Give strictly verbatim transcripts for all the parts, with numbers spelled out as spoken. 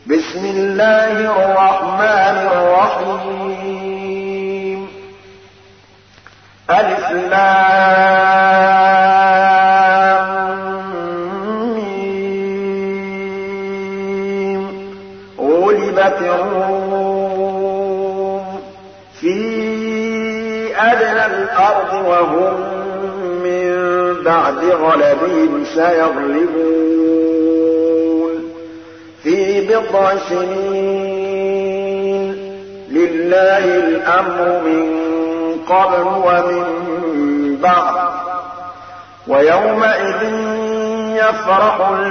بسم الله الرحمن الرحيم ألف لام ميم غلبت الروم في أدنى الأرض وهم من بعد غلبهم سيغلبون في بضع سنين لله الأمر من قبل ومن بعد ويومئذ يفرح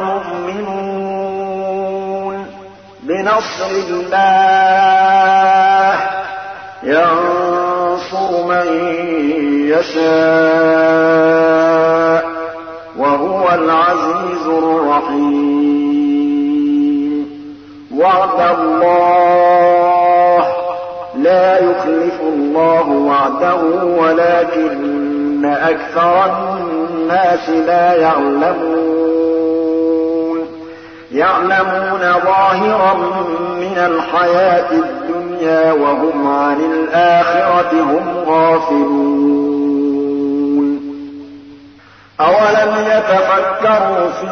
المؤمنون بنصر الله ينصر من يشاء وهو العزيز الرحيم وعد الله لا يخلف الله وعده ولكن أكثر الناس لا يعلمون يعلمون ظاهرا من الحياة الدنيا وهم عن الآخرة هم غافلون أولم يتفكروا في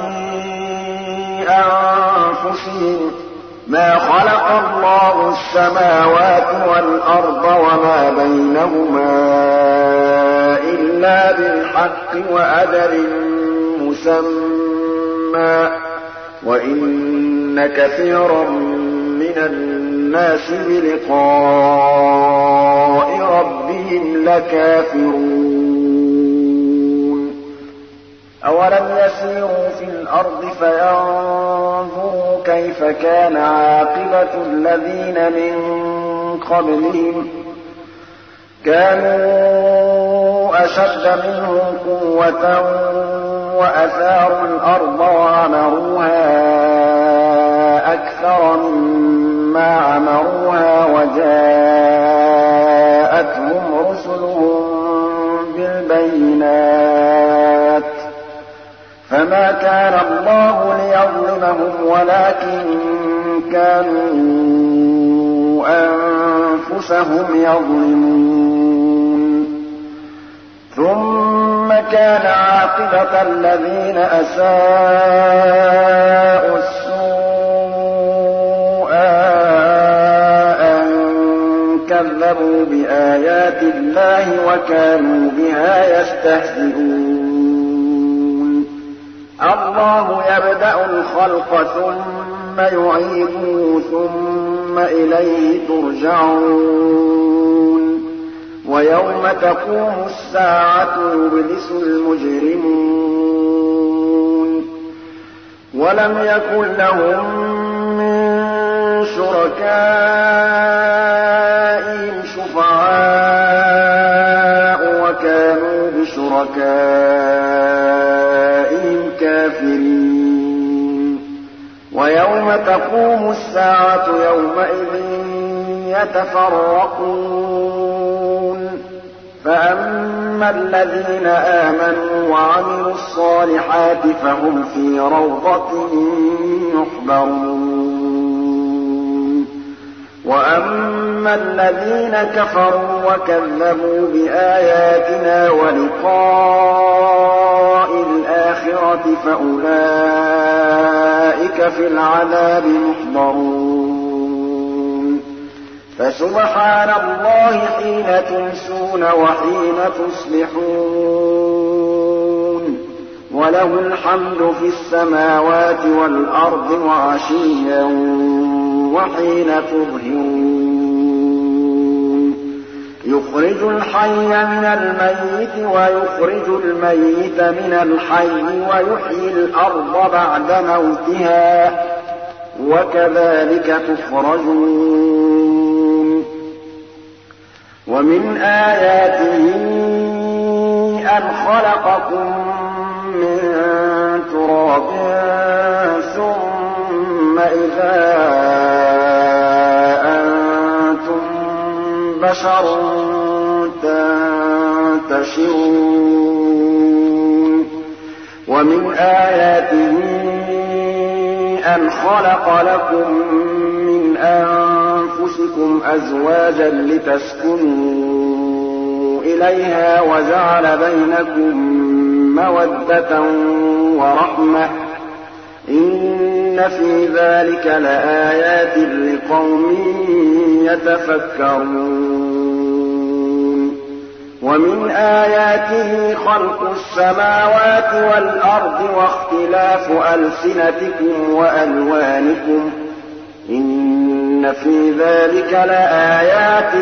أنفسهم ما خلق الله السماوات والأرض وما بينهما إلا بالحق وأجل مسمى وإن كثيرا من الناس بلقاء ربهم لكافرون أولم يسيروا في الأرض فينظروا كيف كان عاقبة الذين من قبلهم كانوا أشد منهم قوة وأثاروا الأرض وعمروها أكثر مما عمروها وجاءتهم رسلهم بالبينات فما كان الله ليظلمهم ولكن كانوا أنفسهم يظلمون ثم كان عاقبة الذين أساءوا السوء أن كذبوا بآيات الله وكانوا بها يستهزئون الله يبدأ الخلق ثم يعيده ثم إليه ترجعون ويوم تقوم الساعة يبلس المجرمون ولم يكن لهم من شركائهم شفعاء وكانوا بشركائهم كافرين ويوم تقوم الساعة يومئذ يتفرقون فأما الذين آمنوا وعملوا الصالحات فهم في روضة يحبرون وأما الذين كفروا وكذبوا بآياتنا ولقاء الآخرة فأولئك في العذاب محضرون فسبحان الله حين تمسون وحين تصبحون وله الحمد في السماوات والأرض وعشيا وحين تظهرون يخرج الحي من الميت ويخرج الميت من الحي ويحيي الأرض بعد موتها وكذلك تخرجون ومن آياته أن خلقكم من تراب ثم إذا أنتم بشر تنتشرون ومن آياته أن خلق لكم من أنفسكم أزواجا لتسكنوا إليها وجعل بينكم مودة ورحمة إن في ذلك لآيات لقوم يتفكرون ومن آياته خلق السماوات والأرض واختلاف ألسنتكم وألوانكم إن في ذلك لآيات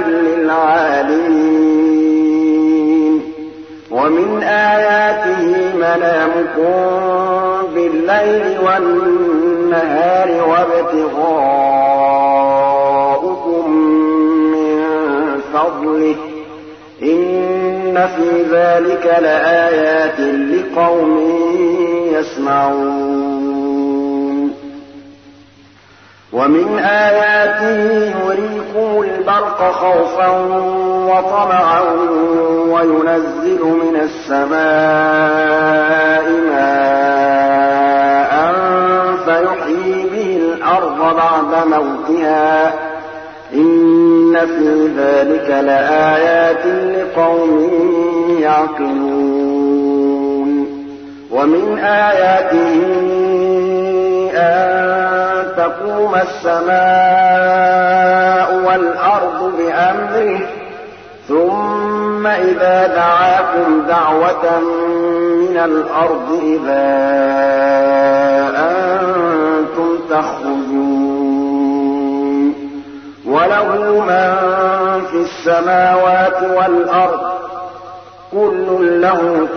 للعالمين ومن آياته منامكم بالليل والنهار وابتغاؤكم من فضله إن في ذلك لآيات لقوم يسمعون ومن آياته يريكم البرق خوفا وطمعا وينزل من السماء ماء فيحيي به الأرض بعد موتها إن في ذلك لآيات لقوم يعقلون ومن آياته أن تقوم السماء والأرض بأمره ثم إذا دعاكم دعوة من الأرض إذا أنتم تخرجون وله من في السماوات والأرض كل له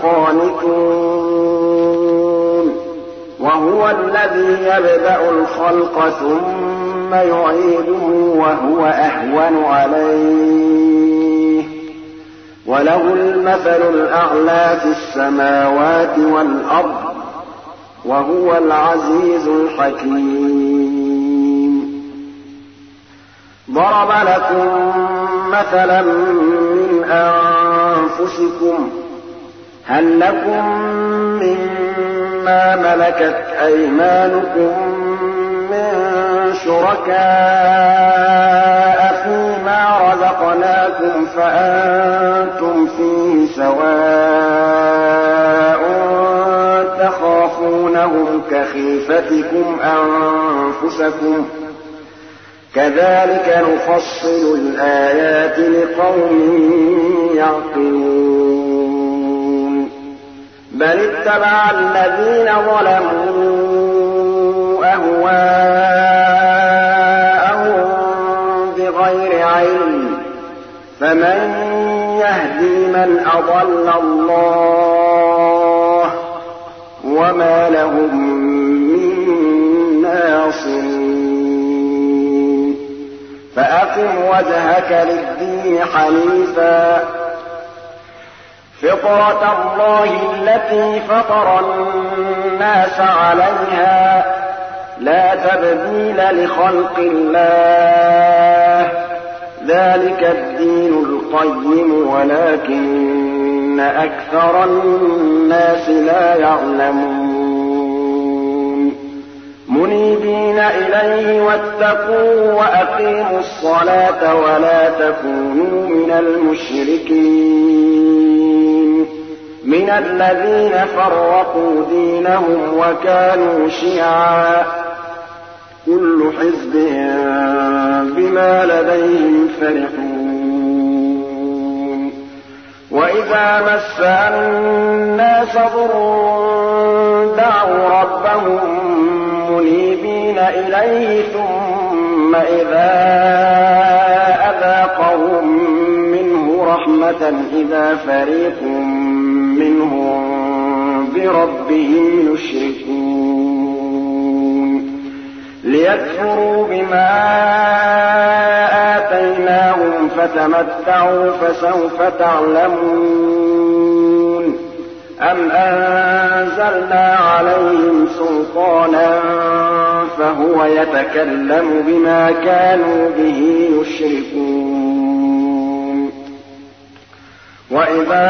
قانتون وهو الذي يبدأ الخلق ثم يعيده وهو أهون عليه وله المثل الأعلى في السماوات والأرض وهو العزيز الحكيم ضرب لكم مثلا من أنفسكم هل لكم مما ملكت أيمانكم من شركاء فيما رزقناكم فأنتم فيه سواء تخافونهم كخيفتكم أنفسكم كذلك نفصل الآيات لقوم يعقلون بل اتبع الذين ظلموا أهواءهم بغير علم فمن يهدي من أضل الله وما لهم من ناصرين فأقم وجهك للدين حنيفا فطرة الله التي فطر الناس عليها لا تبديل لخلق الله ذلك الدين القيم ولكن أكثر الناس لا يعلمون منيبين إليه واتقوا وأقيموا الصلاة ولا تكونوا من المشركين من الذين فرقوا دينهم وكانوا شيعا كل حزب بما لديهم فرحون وإذا مس الناس ضر دعوا ربهم منيبين إليه ثم إذا أذاقهم منه رحمة إذا فريق منهم بربهم يشركون ليكفروا بما آتيناهم فتمتعوا فسوف تعلمون أم أنزلنا عليهم سلطانا فهو يتكلم بما كانوا به يشركون وإذا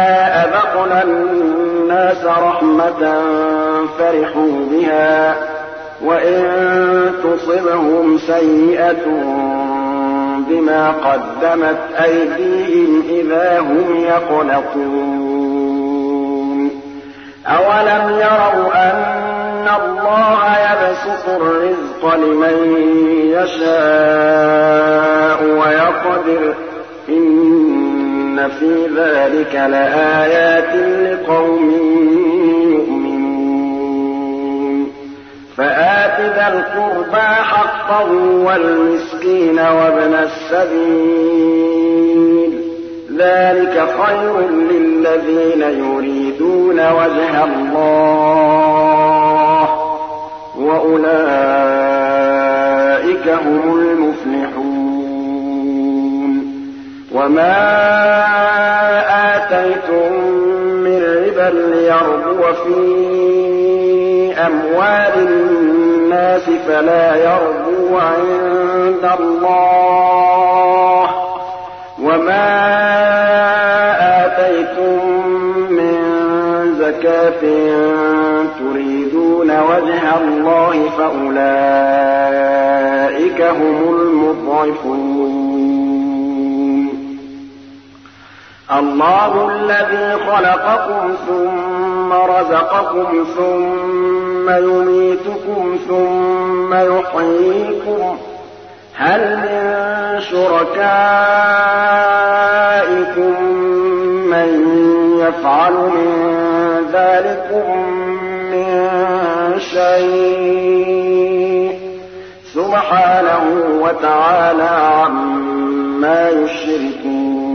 أذقنا الناس رحمة فرحوا بها وإن تصبهم سيئة بما قدمت أيديهم إذا هم يقنطون أولم يروا أن الله يبسط الرزق لمن يشاء ويقدر إن في ذلك لآيات لقوم يؤمنون فآت ذا القربى حقه والمسكين وابن السبيل ذلك خير للذين يريدون وجه الله وأولئك هم المفلحون وما آتيتم من ربا ليربو في أموال الناس فلا يربو عند الله وما آتيتم من زكاة تريدون وجه الله فأولئك هم المضعفون الله الذي خلقكم ثم رزقكم ثم يميتكم ثم يحييكم هل من شركائكم من يفعل من ذلكم من شيء سبحانه وتعالى عما يشركون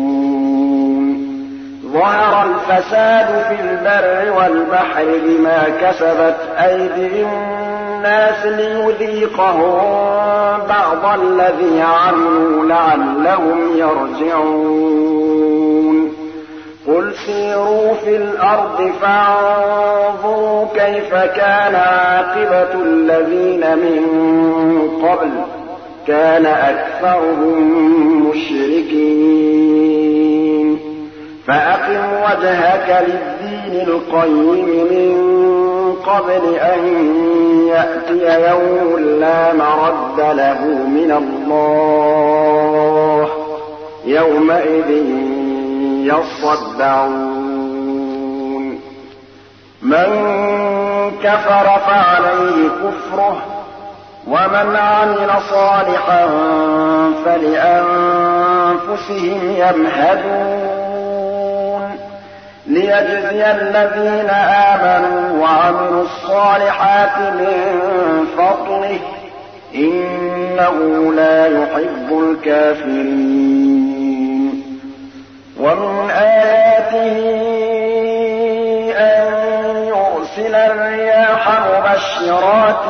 ظهر الفساد في البر والبحر بما كسبت أيدي الناس ليذيقهم بعض الذي عملوا لعلهم يرجعون قل سيروا في الأرض فانظروا كيف كان عاقبة الذين من قبل كان أكثرهم مشركين فأقم وجهك للدين القيم من قبل أن يأتي يوم لا مرد له من الله يومئذ يصدعون من كفر فعليه كفره ومن عمل صالحا فلأنفسهم يمهدون ليجزي الذين آمنوا وعملوا الصالحات من فضله إنه لا يحب الكافرين ومن آياته أن يرسل الرياح مبشرات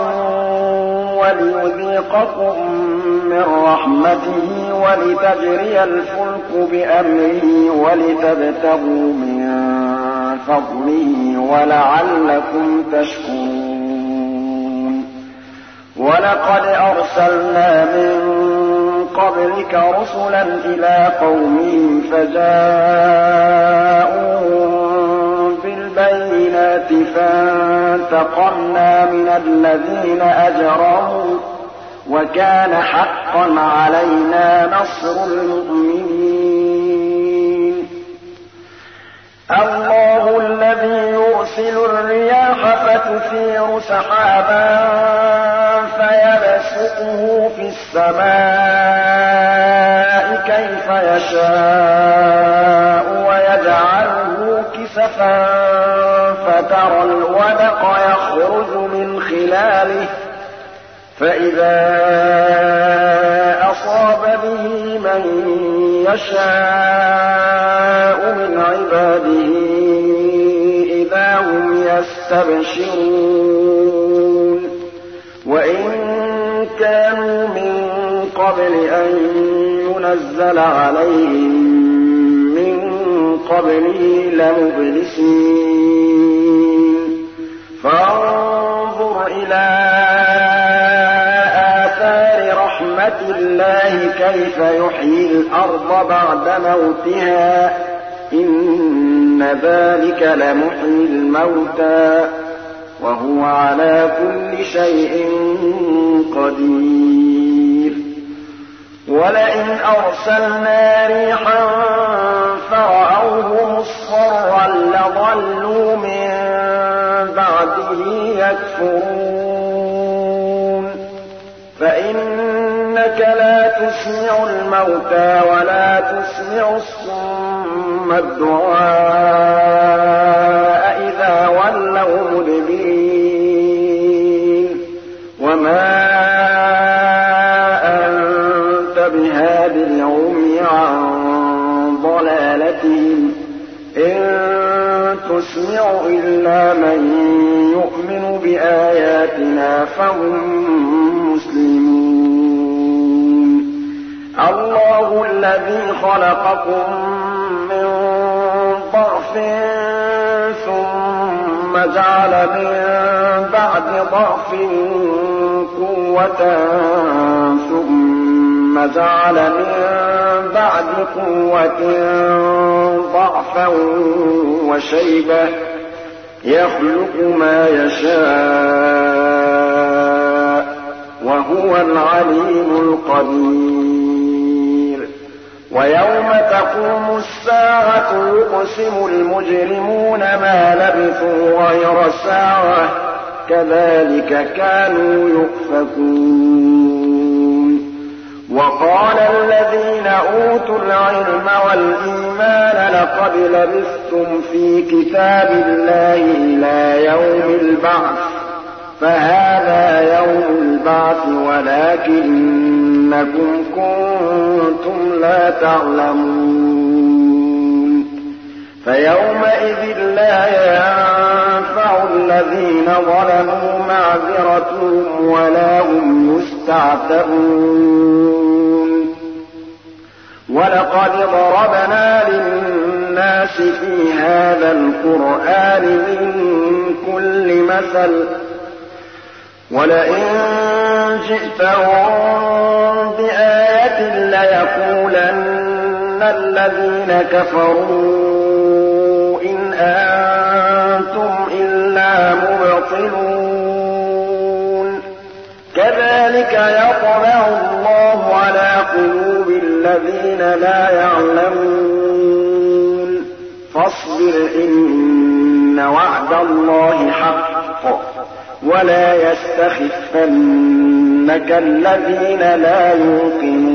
وليذيقكم من رحمته ولتجري الفلك بأمره ولتبتغوا من فضله ولعلكم تشكرون ولقد أرسلنا من قبلك رسلا إلى قومهم فجاءوهم بالبينات فانتقمنا من الذين أجرموا وكان حقا علينا نصر المؤمنين الله الذي يرسل الرياح فتثير سحابا فيبسطه في السماء كيف يشاء ويجعله كسفا فترى الودق يخرج من خلاله فإذا أصاب به من يشاء من عباده إذا هم يستبشرون وإن كانوا من قبل أن ينزل عليهم من قبله لمبلسين فانظر إلى آثار رحمة الله كيف يحيي الأرض بعد موتها إن ذلك لمحيي الموتى وهو على كل شيء قدير ولئن أرسلنا ريحا فرأوه مصفرا لظلوا من بعده يكفرون فإنك لا تسمع الموتى ولا تسمع الصم الدعاء إذا ولوا مدبرين وما أنت بهاد العمي عن ضلالتهم إن تسمع إلا من يؤمن بآياتنا فهم مسلمون الله الذي خلقكم من ضعف ثم جعل من بعد ضعف قوة ثم جعل من بعد قوة ضعفا وشيبة يخلق ما يشاء وهو العليم القدير ويوم تقوم الساعة يقسم المجرمون ما لبثوا غير ساعة كذلك كانوا يؤفكون وقال الذين أوتوا العلم والإيمان لقد لبثتم في كتاب الله إلى يوم البعث فهذا يوم البعث ولكنكم كنتم لا تعلمون فيومئذ لا ينفع الذين ظلموا معذرتهم ولا هم يستعتبون ولقد ضربنا للناس في هذا القرآن من كل مثل ولئن جئتهم بآية ليقولن الذين كفروا إن أنتم إلا مبطلون كذلك يطبع الله على قلوب الذين لا يعلمون فاصبر إن وعد الله حق ولا يستخفنك الذين لا يوقنون